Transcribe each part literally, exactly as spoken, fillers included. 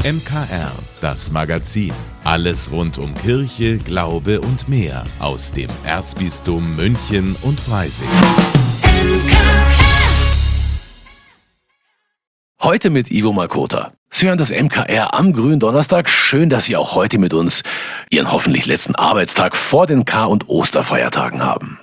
M K R, das Magazin. Alles rund um Kirche, Glaube und mehr aus dem Erzbistum München und Freising. Heute mit Ivo Makota. Sie hören das M K R am Gründonnerstag. Schön, dass Sie auch heute mit uns Ihren hoffentlich letzten Arbeitstag vor den Kar- und Osterfeiertagen haben.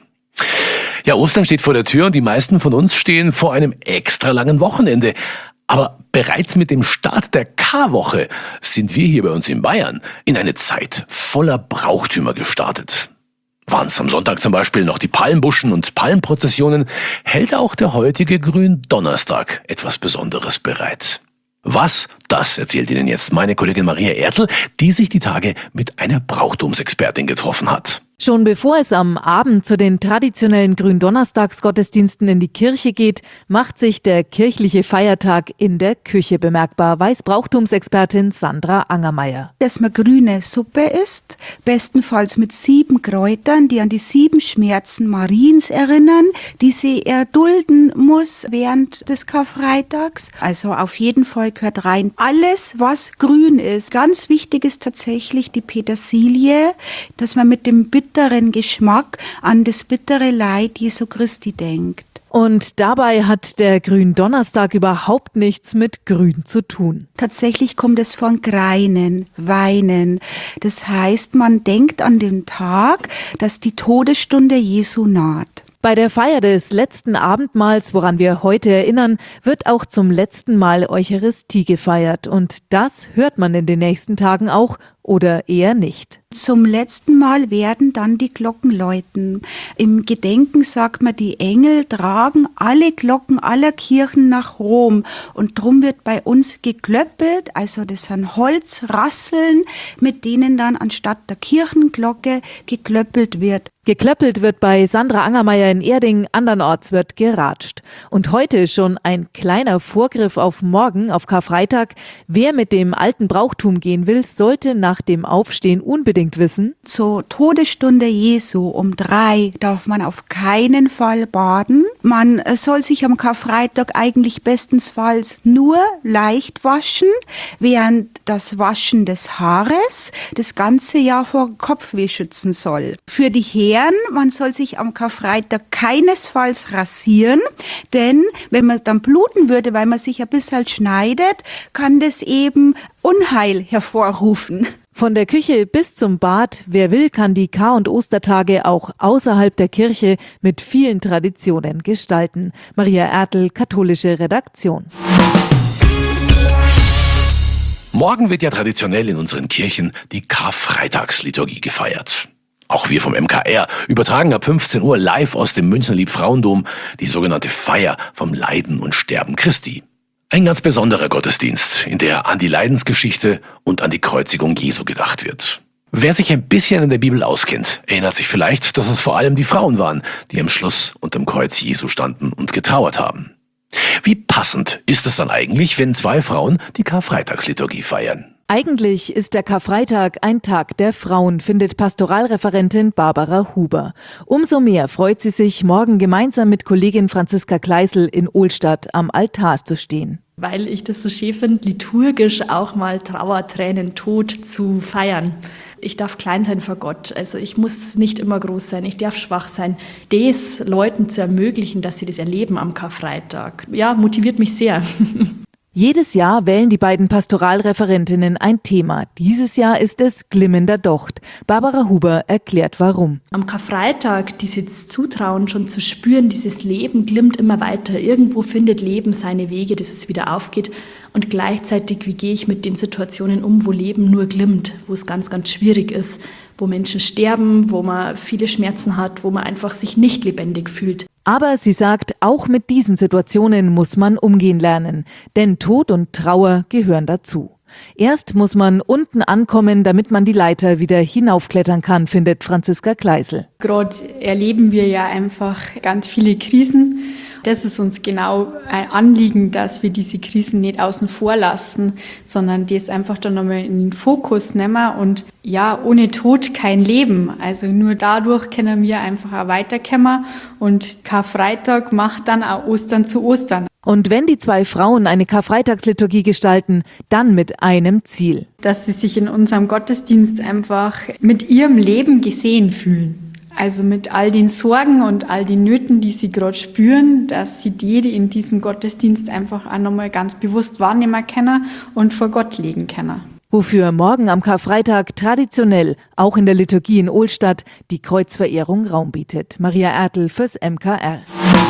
Ja, Ostern steht vor der Tür und die meisten von uns stehen vor einem extra langen Wochenende. Aber bereits mit dem Start der Karwoche sind wir hier bei uns in Bayern in eine Zeit voller Brauchtümer gestartet. Waren es am Sonntag zum Beispiel noch die Palmbuschen und Palmprozessionen, hält auch der heutige Gründonnerstag etwas Besonderes bereit. Was? Das erzählt Ihnen jetzt meine Kollegin Maria Ertl, die sich die Tage mit einer Brauchtumsexpertin getroffen hat. Schon bevor es am Abend zu den traditionellen Gründonnerstagsgottesdiensten in die Kirche geht, macht sich der kirchliche Feiertag in der Küche bemerkbar, weiß Brauchtumsexpertin Sandra Angermeier. Dass man grüne Suppe isst, bestenfalls mit sieben Kräutern, die an die sieben Schmerzen Mariens erinnern, die sie erdulden muss während des Karfreitags. Also auf jeden Fall gehört rein alles, was grün ist. Ganz wichtig ist tatsächlich die Petersilie, dass man mit dem bitteren Geschmack an das bittere Leid Jesu Christi denkt. Und dabei hat der Gründonnerstag überhaupt nichts mit Grün zu tun. Tatsächlich kommt es von Greinen, Weinen. Das heißt, man denkt an den Tag, dass die Todesstunde Jesu naht. Bei der Feier des letzten Abendmahls, woran wir heute erinnern, wird auch zum letzten Mal Eucharistie gefeiert. Und das hört man in den nächsten Tagen auch oder eher nicht. Zum letzten Mal werden dann die Glocken läuten. Im Gedenken sagt man, die Engel tragen alle Glocken aller Kirchen nach Rom. Und drum wird bei uns geklöppelt, also das sind Holzrasseln, mit denen dann anstatt der Kirchenglocke geklöppelt wird. Geklöppelt wird bei Sandra Angermeier in Erding, andernorts wird geratscht. Und heute schon ein kleiner Vorgriff auf morgen, auf Karfreitag. Wer mit dem alten Brauchtum gehen will, sollte nach dem Aufstehen unbedingt wissen: Zur Todesstunde Jesu um drei darf man auf keinen Fall baden. Man soll sich am Karfreitag eigentlich bestensfalls nur leicht waschen, während das Waschen des Haares das ganze Jahr vor Kopfweh schützen soll. Für die Herren, man soll sich am Karfreitag keinesfalls rasieren, denn wenn man dann bluten würde, weil man sich ein bisschen schneidet, kann das eben Unheil hervorrufen. Von der Küche bis zum Bad, wer will, kann die Kar- und Ostertage auch außerhalb der Kirche mit vielen Traditionen gestalten. Maria Ertl, katholische Redaktion. Morgen wird ja traditionell in unseren Kirchen die Karfreitagsliturgie gefeiert. Auch wir vom M K R übertragen ab fünfzehn Uhr live aus dem Münchner Liebfrauendom die sogenannte Feier vom Leiden und Sterben Christi. Ein ganz besonderer Gottesdienst, in der an die Leidensgeschichte und an die Kreuzigung Jesu gedacht wird. Wer sich ein bisschen in der Bibel auskennt, erinnert sich vielleicht, dass es vor allem die Frauen waren, die am Schluss unterm Kreuz Jesu standen und getrauert haben. Wie passend ist es dann eigentlich, wenn zwei Frauen die Karfreitagsliturgie feiern? Eigentlich ist der Karfreitag ein Tag der Frauen, findet Pastoralreferentin Barbara Huber. Umso mehr freut sie sich, morgen gemeinsam mit Kollegin Franziska Kleisel in Ohlstadt am Altar zu stehen. Weil ich das so schön finde, liturgisch auch mal Trauer, Tränen, Tod zu feiern. Ich darf klein sein vor Gott, also ich muss nicht immer groß sein, ich darf schwach sein. Das Leuten zu ermöglichen, dass sie das erleben am Karfreitag, ja, motiviert mich sehr. Jedes Jahr wählen die beiden Pastoralreferentinnen ein Thema. Dieses Jahr ist es glimmender Docht. Barbara Huber erklärt warum. Am Karfreitag dieses Zutrauen schon zu spüren, dieses Leben glimmt immer weiter. Irgendwo findet Leben seine Wege, dass es wieder aufgeht. Und gleichzeitig, wie gehe ich mit den Situationen um, wo Leben nur glimmt, wo es ganz, ganz schwierig ist, wo Menschen sterben, wo man viele Schmerzen hat, wo man einfach sich nicht lebendig fühlt. Aber sie sagt, auch mit diesen Situationen muss man umgehen lernen, denn Tod und Trauer gehören dazu. Erst muss man unten ankommen, damit man die Leiter wieder hinaufklettern kann, findet Franziska Kleisel. Gerade erleben wir ja einfach ganz viele Krisen. Das ist uns genau ein Anliegen, dass wir diese Krisen nicht außen vor lassen, sondern das einfach dann nochmal in den Fokus nehmen. Und ja, ohne Tod kein Leben. Also nur dadurch können wir einfach auch weiterkommen. Und Karfreitag macht dann auch Ostern zu Ostern. Und wenn die zwei Frauen eine Karfreitagsliturgie gestalten, dann mit einem Ziel. Dass sie sich in unserem Gottesdienst einfach mit ihrem Leben gesehen fühlen. Also mit all den Sorgen und all den Nöten, die sie gerade spüren, dass sie die in diesem Gottesdienst einfach auch nochmal ganz bewusst wahrnehmen können und vor Gott legen können. Wofür morgen am Karfreitag traditionell, auch in der Liturgie in Ohlstadt, die Kreuzverehrung Raum bietet. Maria Ertl fürs M K R.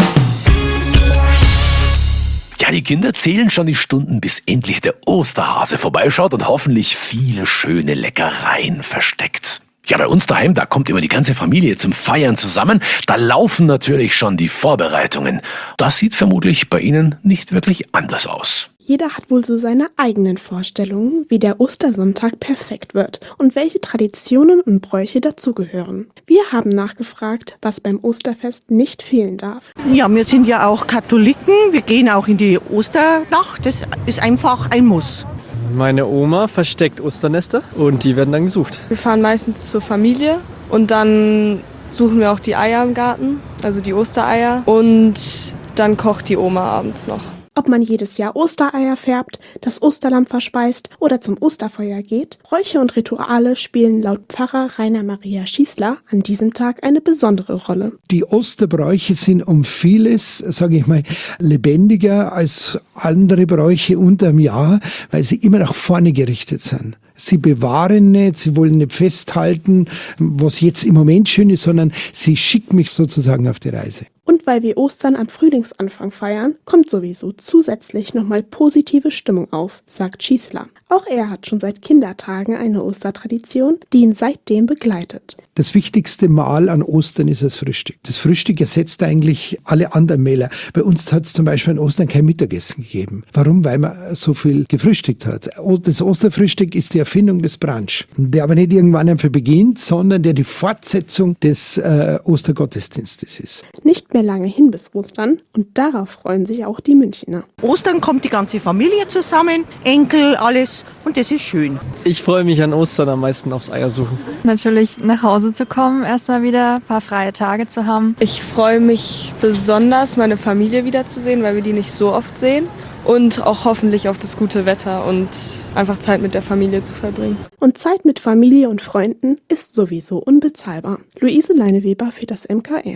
Ja, die Kinder zählen schon die Stunden, bis endlich der Osterhase vorbeischaut und hoffentlich viele schöne Leckereien versteckt. Ja, bei uns daheim, da kommt immer die ganze Familie zum Feiern zusammen. Da laufen natürlich schon die Vorbereitungen. Das sieht vermutlich bei Ihnen nicht wirklich anders aus. Jeder hat wohl so seine eigenen Vorstellungen, wie der Ostersonntag perfekt wird und welche Traditionen und Bräuche dazugehören. Wir haben nachgefragt, was beim Osterfest nicht fehlen darf. Ja, wir sind ja auch Katholiken. Wir gehen auch in die Osternacht. Das ist einfach ein Muss. Meine Oma versteckt Osternester und die werden dann gesucht. Wir fahren meistens zur Familie und dann suchen wir auch die Eier im Garten, also die Ostereier, und dann kocht die Oma abends noch. Ob man jedes Jahr Ostereier färbt, das Osterlamm verspeist oder zum Osterfeuer geht, Bräuche und Rituale spielen laut Pfarrer Rainer Maria Schießler an diesem Tag eine besondere Rolle. Die Osterbräuche sind um vieles, sage ich mal, lebendiger als andere Bräuche unterm Jahr, weil sie immer nach vorne gerichtet sind. Sie bewahren nicht, sie wollen nicht festhalten, was jetzt im Moment schön ist, sondern sie schicken mich sozusagen auf die Reise. Und weil wir Ostern am Frühlingsanfang feiern, kommt sowieso zusätzlich nochmal positive Stimmung auf, sagt Schießler. Auch er hat schon seit Kindertagen eine Ostertradition, die ihn seitdem begleitet. Das wichtigste Mahl an Ostern ist das Frühstück. Das Frühstück ersetzt eigentlich alle anderen Mähler. Bei uns hat es zum Beispiel an Ostern kein Mittagessen gegeben. Warum? Weil man so viel gefrühstückt hat. Das Osterfrühstück ist die Erfindung des Brunch, der aber nicht irgendwann einfach beginnt, sondern der die Fortsetzung des äh, Ostergottesdienstes ist. Nicht mehr lange hin bis Ostern und darauf freuen sich auch die Münchner. Ostern kommt die ganze Familie zusammen, Enkel, alles, und das ist schön. Ich freue mich an Ostern am meisten aufs Eiersuchen. Natürlich nach Hause zu kommen, erstmal wieder ein paar freie Tage zu haben. Ich freue mich besonders, meine Familie wiederzusehen, weil wir die nicht so oft sehen. Und auch hoffentlich auf das gute Wetter und einfach Zeit mit der Familie zu verbringen. Und Zeit mit Familie und Freunden ist sowieso unbezahlbar. Luise Leineweber für das M K R.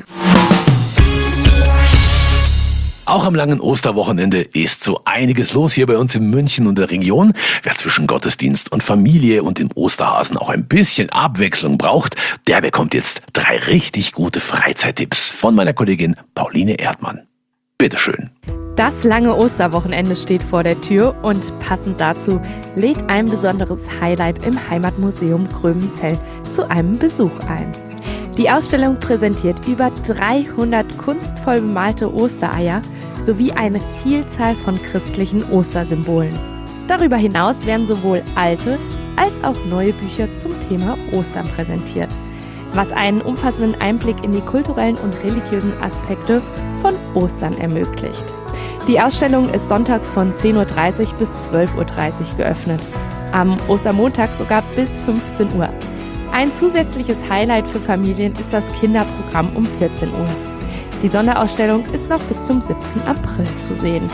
Auch am langen Osterwochenende ist so einiges los hier bei uns in München und der Region. Wer zwischen Gottesdienst und Familie und dem Osterhasen auch ein bisschen Abwechslung braucht, der bekommt jetzt drei richtig gute Freizeittipps von meiner Kollegin Pauline Erdmann. Bitteschön. Das lange Osterwochenende steht vor der Tür und passend dazu lädt ein besonderes Highlight im Heimatmuseum Gröbenzell zu einem Besuch ein. Die Ausstellung präsentiert über dreihundert kunstvoll bemalte Ostereier sowie eine Vielzahl von christlichen Ostersymbolen. Darüber hinaus werden sowohl alte als auch neue Bücher zum Thema Ostern präsentiert, was einen umfassenden Einblick in die kulturellen und religiösen Aspekte von Ostern ermöglicht. Die Ausstellung ist sonntags von zehn Uhr dreißig bis zwölf Uhr dreißig geöffnet, am Ostermontag sogar bis fünfzehn Uhr. Ein zusätzliches Highlight für Familien ist das Kinderprogramm um vierzehn Uhr. Die Sonderausstellung ist noch bis zum siebten April zu sehen.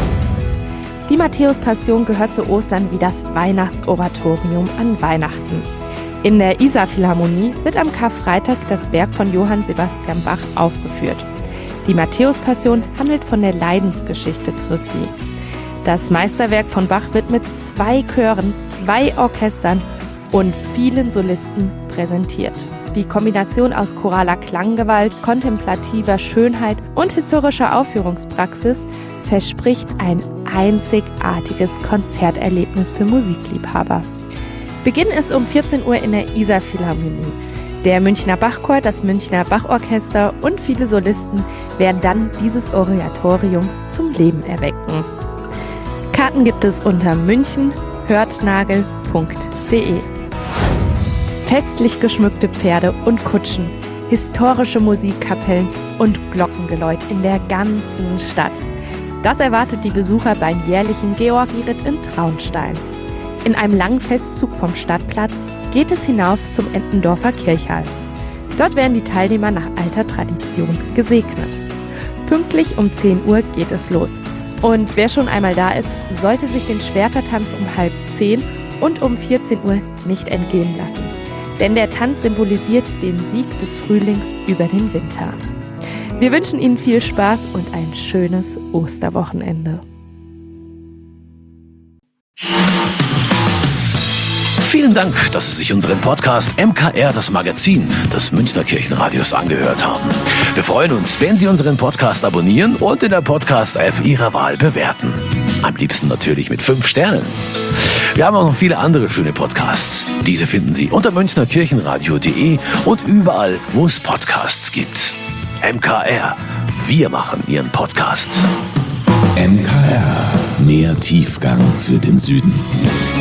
Die Matthäus-Passion gehört zu Ostern wie das Weihnachtsoratorium an Weihnachten. In der Isar-Philharmonie wird am Karfreitag das Werk von Johann Sebastian Bach aufgeführt. Die Matthäus-Passion handelt von der Leidensgeschichte Christi. Das Meisterwerk von Bach wird mit zwei Chören, zwei Orchestern und vielen Solisten präsentiert. Die Kombination aus choraler Klanggewalt, kontemplativer Schönheit und historischer Aufführungspraxis verspricht ein einzigartiges Konzerterlebnis für Musikliebhaber. Beginn ist um vierzehn Uhr in der Isar Philharmonie. Der Münchner Bachchor, das Münchner Bachorchester und viele Solisten werden dann dieses Oratorium zum Leben erwecken. Karten gibt es unter münchen hörtnagel punkt de. Festlich geschmückte Pferde und Kutschen, historische Musikkapellen und Glockengeläut in der ganzen Stadt. Das erwartet die Besucher beim jährlichen Georgi-Ritt in Traunstein. In einem langen Festzug vom Stadtplatz geht es hinauf zum Entendorfer Kirchhall. Dort werden die Teilnehmer nach alter Tradition gesegnet. Pünktlich um zehn Uhr geht es los. Und wer schon einmal da ist, sollte sich den Schwertertanz um halb zehn und um vierzehn Uhr nicht entgehen lassen. Denn der Tanz symbolisiert den Sieg des Frühlings über den Winter. Wir wünschen Ihnen viel Spaß und ein schönes Osterwochenende. Vielen Dank, dass Sie sich unseren Podcast M K R, das Magazin des Münchner Kirchenradios, angehört haben. Wir freuen uns, wenn Sie unseren Podcast abonnieren und in der Podcast-App Ihrer Wahl bewerten. Am liebsten natürlich mit fünf Sternen. Wir haben auch noch viele andere schöne Podcasts. Diese finden Sie unter münchner kirchenradio punkt de und überall, wo es Podcasts gibt. M K R, wir machen Ihren Podcast. M K R, mehr Tiefgang für den Süden.